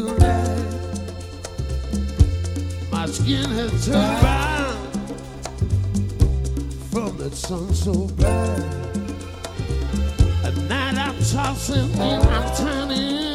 feel right. My skin has turned brown from that sun so bright. At night I'm tossing and I'm turning.